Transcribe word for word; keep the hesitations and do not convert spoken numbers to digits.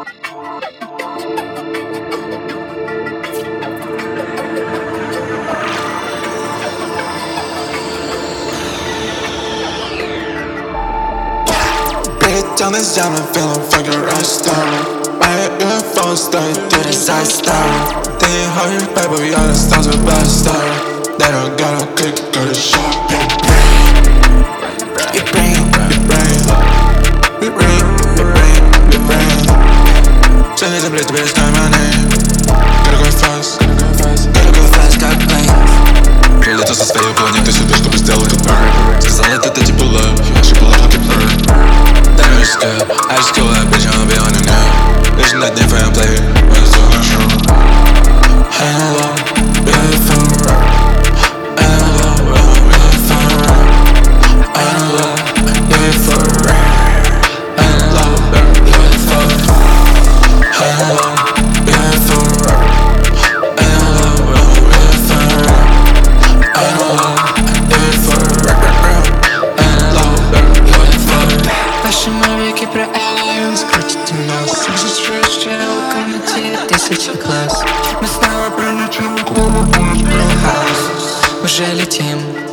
Down this diamond, feeling fucking rockstar. My U F O stuck through the side star. They ain't hold your back, but we all the stars with black star. They don't got a click, go to shop. Your brain, your brain, your brain, your brain, your brain. Send it to play the best time my name. Gotta go fast, gotta go fast, gotta go fast, got plane. Прилетел со своей планеты сюда, чтобы сделать burn. Сказал это ты типа love, я ошибал локи blur. I just kill that bitch, I'ma be on the net. There's nothing for him, play it, but it's all true. Hang low, really for real. Hang low, really for real. Hang low, really for real. Hang low, really for real. Hang low, really for real. Hang low, really for real. Hang low, really for real. Hang low, really for real. Наши мавики про aliens крутят у нас. Уже строишь чел, комнате тысяча класс. Мы снова пролетим, клубы будет Биллхаус. Уже летим.